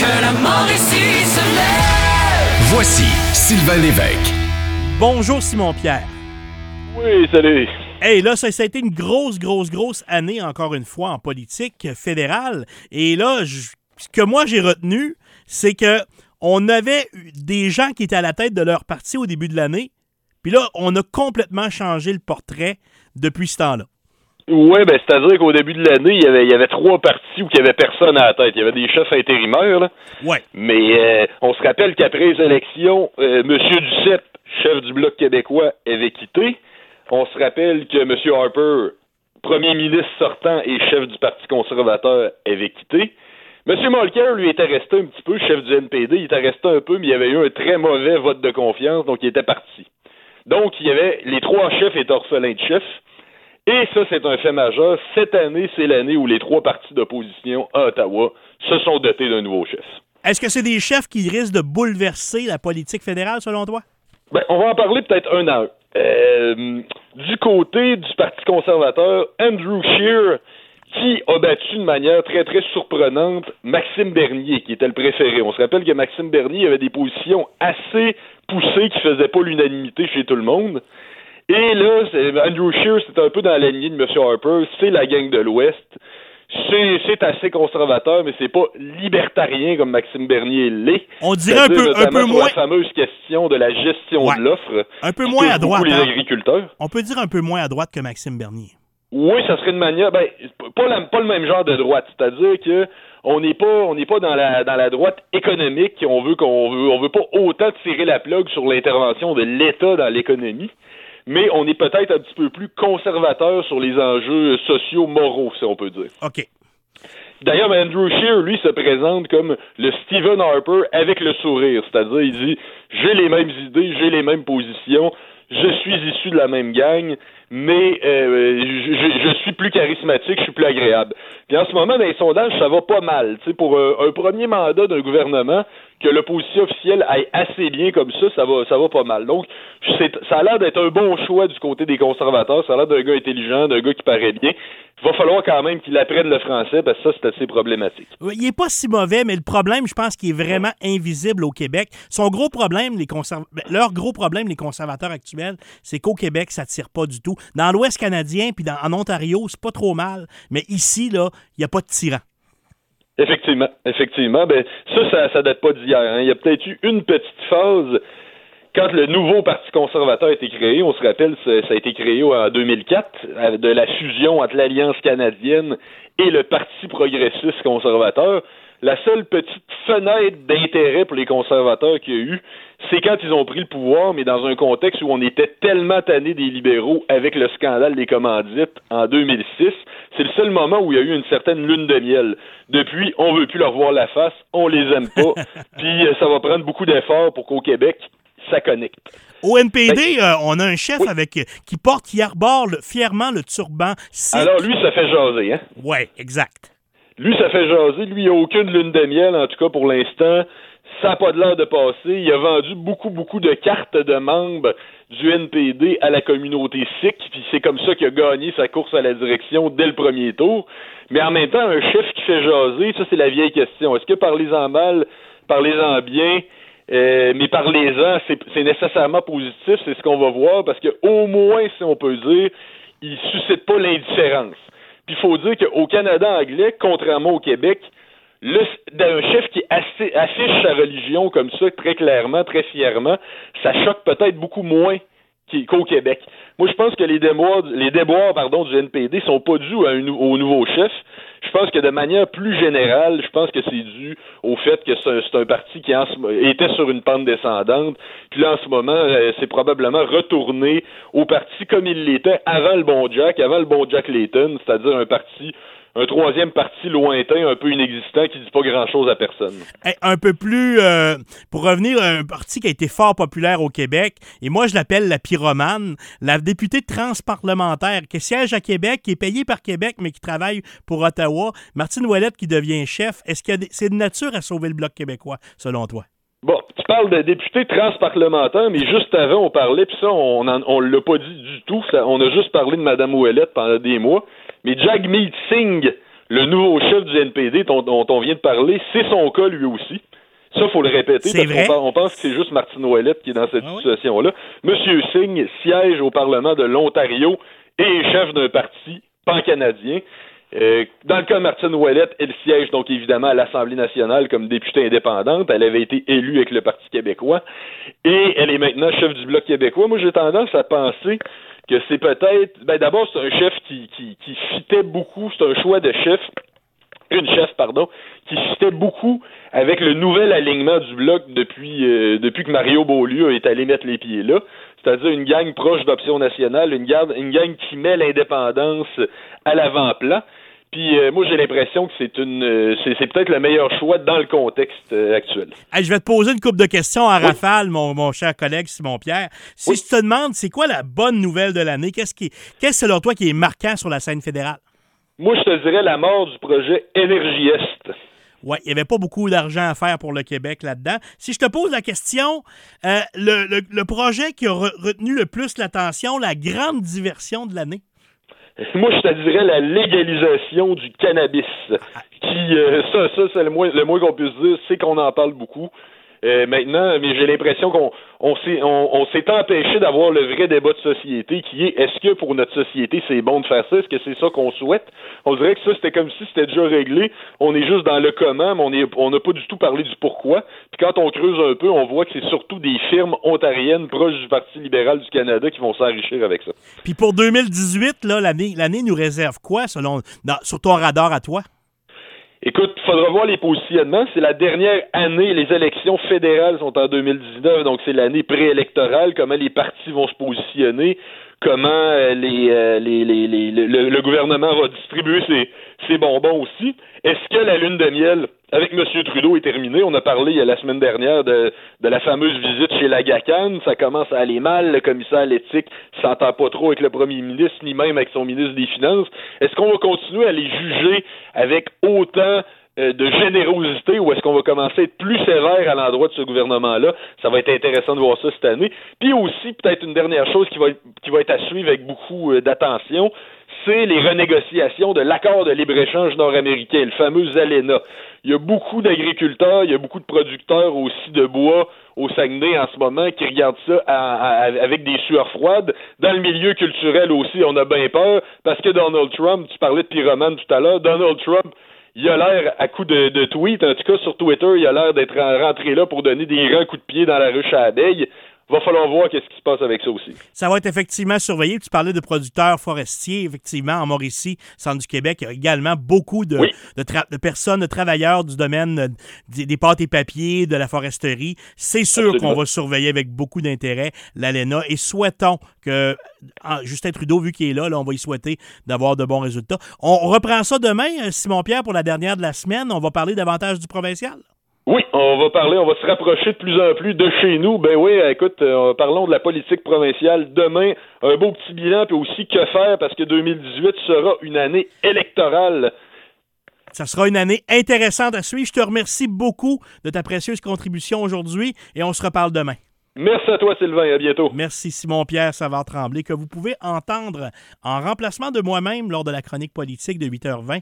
que la Mauricie se lève. Voici Sylvain Lévesque. Bonjour Simon-Pierre. Oui, salut. Hey, là, ça a été une grosse année, encore une fois, en politique fédérale. Et là, ce que moi j'ai retenu, c'est que on avait des gens qui étaient à la tête de leur parti au début de l'année. Puis là, on a complètement changé le portrait depuis ce temps-là. Oui, c'est-à-dire qu'au début de l'année, il y avait 3 partis où il n'y avait personne à la tête. Il y avait des chefs intérimaires, là. Ouais. Mais on se rappelle qu'après les élections, M. Duceppe, chef du Bloc québécois, avait quitté. On se rappelle que M. Harper, premier ministre sortant et chef du Parti conservateur, avait quitté. M. Mulcair, lui, était resté un petit peu, chef du NPD, il était resté un peu, mais il avait eu un très mauvais vote de confiance, donc il était parti. Donc, les 3 chefs étaient orphelins de chefs. Et ça, c'est un fait majeur. Cette année, c'est l'année où les 3 partis d'opposition à Ottawa se sont dotés d'un nouveau chef. Est-ce que c'est des chefs qui risquent de bouleverser la politique fédérale, selon toi? On va en parler peut-être un à un. Du côté du Parti conservateur, Andrew Scheer, qui a battu de manière très, très surprenante Maxime Bernier, qui était le préféré. On se rappelle que Maxime Bernier avait des positions assez poussées qui faisaient pas l'unanimité chez tout le monde. Et là, Andrew Scheer, c'est un peu dans la lignée de M. Harper, c'est la gang de l'Ouest. C'est assez conservateur, mais c'est pas libertarien comme Maxime Bernier l'est. On dirait un peu moins. La fameuse question de la gestion de l'offre. Un peu moins à droite. Les agriculteurs. On peut dire un peu moins à droite que Maxime Bernier. Oui, ça serait une manière, pas le même genre de droite. C'est-à-dire que on n'est pas dans la droite économique. On veut pas autant tirer la plug sur l'intervention de l'État dans l'économie. Mais on est peut-être un petit peu plus conservateur sur les enjeux sociaux, moraux, si on peut dire. OK. D'ailleurs, Andrew Scheer, lui, se présente comme le Stephen Harper avec le sourire. C'est-à-dire, il dit « J'ai les mêmes idées, j'ai les mêmes positions, je suis issu de la même gang, mais je suis plus charismatique, je suis plus agréable. » Puis en ce moment, dans les sondages, ça va pas mal. Tu sais, pour un premier mandat d'un gouvernement, que l'opposition officielle aille assez bien comme ça va pas mal. Donc, ça a l'air d'être un bon choix du côté des conservateurs. Ça a l'air d'un gars intelligent, d'un gars qui paraît bien. Il va falloir quand même qu'il apprenne le français, parce que ça, c'est assez problématique. Il est pas si mauvais, mais le problème, je pense qu'il est vraiment invisible au Québec. Leur gros problème, les conservateurs actuels, c'est qu'au Québec, ça tire pas du tout. Dans l'Ouest canadien, puis en Ontario, c'est pas trop mal, mais ici, là, il n'y a pas de tyran. Effectivement. Ça date pas d'hier. Hein. Il y a peut-être eu une petite phase quand le nouveau Parti conservateur a été créé. On se rappelle, ça a été créé en 2004, de la fusion entre l'Alliance canadienne et le Parti progressiste conservateur. La seule petite fenêtre d'intérêt pour les conservateurs qu'il y a eu, c'est quand ils ont pris le pouvoir, mais dans un contexte où on était tellement tannés des libéraux avec le scandale des commandites en 2006. C'est le seul moment où il y a eu une certaine lune de miel. Depuis, on veut plus leur voir la face, on les aime pas, puis ça va prendre beaucoup d'efforts pour qu'au Québec, ça connecte. Au NPD, on a un chef qui arbore fièrement le turban sikh. Alors lui, ça fait jaser, hein? Oui, exact. Lui, ça fait jaser. Lui, il n'y a aucune lune de miel, en tout cas pour l'instant. Ça n'a pas de l'air de passer. Il a vendu beaucoup de cartes de membres du NPD à la communauté sikh, puis c'est comme ça qu'il a gagné sa course à la direction dès le premier tour. Mais en même temps, un chef qui fait jaser, ça c'est la vieille question. Est-ce que parlez-en mal, parlez-en bien, mais parlez-en, c'est nécessairement positif, c'est ce qu'on va voir, parce que au moins, si on peut dire, il suscite pas l'indifférence. Puis il faut dire qu'au Canada anglais, contrairement au Québec, d'un chef qui affiche sa religion comme ça, très clairement, très fièrement, ça choque peut-être beaucoup moins qu'au Québec. Moi, je pense que les déboires du NPD sont pas dus au nouveau chef. Je pense que de manière plus générale, je pense que c'est dû au fait que c'est un parti qui était sur une pente descendante. Puis là, en ce moment, c'est probablement retourné au parti comme il l'était avant le bon Jack Layton, c'est-à-dire un troisième parti lointain, un peu inexistant, qui dit pas grand-chose à personne. Un peu plus, pour revenir à un parti qui a été fort populaire au Québec, et moi je l'appelle la pyromane, la députée transparlementaire qui siège à Québec, qui est payée par Québec, mais qui travaille pour Ottawa, Martine Ouellette qui devient chef. Est-ce que c'est de nature à sauver le Bloc québécois, selon toi? Bon, tu parles de député transparlementaire, mais juste avant, on parlait, puis ça, on l'a pas dit du tout, on a juste parlé de Mme Ouellette pendant des mois, mais Jagmeet Singh, le nouveau chef du NPD dont on vient de parler, c'est son cas lui aussi. Ça, faut le répéter, c'est parce qu'on pense que c'est juste Martine Ouellette qui est dans cette situation-là. Monsieur Singh siège au Parlement de l'Ontario et est chef d'un parti pan-canadien. Dans le cas de Martine Ouellette, elle siège donc évidemment à l'Assemblée nationale comme députée indépendante. Elle avait été élue avec le Parti québécois et elle est maintenant chef du Bloc québécois. Moi, j'ai tendance à penser que c'est peut-être... d'abord, c'est un chef qui fitait beaucoup. C'est un choix de chef, qui fitait beaucoup avec le nouvel alignement du Bloc depuis que Mario Beaulieu est allé mettre les pieds là. C'est-à-dire une gang proche d'Option nationale, une gang qui met l'indépendance à l'avant-plan. Puis moi, j'ai l'impression que c'est peut-être le meilleur choix dans le contexte actuel. Hey, je vais te poser une couple de questions en rafale, mon cher collègue Simon-Pierre. Si je te demande, c'est quoi la bonne nouvelle de l'année? Qu'est-ce selon toi qui est marquant sur la scène fédérale? Moi, je te dirais la mort du projet Énergie Est. Oui, il n'y avait pas beaucoup d'argent à faire pour le Québec là-dedans. Si je te pose la question, le projet qui a retenu le plus l'attention, la grande diversion de l'année? Moi, je te dirais la légalisation du cannabis. Ça, c'est le moins qu'on puisse dire, c'est qu'on en parle beaucoup. Maintenant, mais j'ai l'impression qu'on s'est empêché d'avoir le vrai débat de société qui est, est-ce que pour notre société c'est bon de faire ça? Est-ce que c'est ça qu'on souhaite? On dirait que ça, c'était comme si c'était déjà réglé. On est juste dans le comment, mais on n'a pas du tout parlé du pourquoi. Puis quand on creuse un peu, on voit que c'est surtout des firmes ontariennes proches du Parti libéral du Canada qui vont s'enrichir avec ça. Puis pour 2018, là, l'année nous réserve quoi, sur ton radar à toi? Écoute, il faudra voir les positionnements. C'est la dernière année, les élections fédérales sont en 2019, donc c'est l'année préélectorale, comment les partis vont se positionner, comment le gouvernement va distribuer ses bonbons aussi. Est-ce que la lune de miel avec M. Trudeau est terminée? On a parlé la semaine dernière de la fameuse visite chez la GACAN. Ça commence à aller mal. Le commissaire à l'éthique s'entend pas trop avec le premier ministre, ni même avec son ministre des Finances. Est-ce qu'on va continuer à les juger avec autant de générosité ou est-ce qu'on va commencer à être plus sévère à l'endroit de ce gouvernement-là? Ça va être intéressant de voir ça cette année. Puis aussi, peut-être une dernière chose qui va être à suivre avec beaucoup d'attention, c'est les renégociations de l'accord de libre-échange nord-américain, le fameux ALENA. Il y a beaucoup d'agriculteurs, il y a beaucoup de producteurs aussi de bois au Saguenay en ce moment qui regardent ça avec des sueurs froides. Dans le milieu culturel aussi, on a bien peur parce que Donald Trump, tu parlais de pyromane tout à l'heure, Donald Trump, il a l'air, à coup de tweet, en tout cas sur Twitter, il a l'air d'être rentré là pour donner des grands coups de pied dans la ruche à abeilles. Va falloir voir qu'est-ce qui se passe avec ça aussi. Ça va être effectivement surveillé. Tu parlais de producteurs forestiers, effectivement, en Mauricie, centre du Québec. Il y a également beaucoup de personnes, de travailleurs du domaine des pâtes et papiers, de la foresterie. C'est sûr qu'on va surveiller avec beaucoup d'intérêt l'ALENA et souhaitons que Justin Trudeau, vu qu'il est là, on va y souhaiter d'avoir de bons résultats. On reprend ça demain, Simon-Pierre, pour la dernière de la semaine. On va parler davantage du provincial. Oui, on va se rapprocher de plus en plus de chez nous. Ben oui, écoute, parlons de la politique provinciale demain. Un beau petit bilan, puis aussi que faire, parce que 2018 sera une année électorale. Ça sera une année intéressante à suivre. Je te remercie beaucoup de ta précieuse contribution aujourd'hui et on se reparle demain. Merci à toi, Sylvain. À bientôt. Merci, Simon-Pierre Savard-Tremblay, que vous pouvez entendre en remplacement de moi-même lors de la chronique politique de 8h20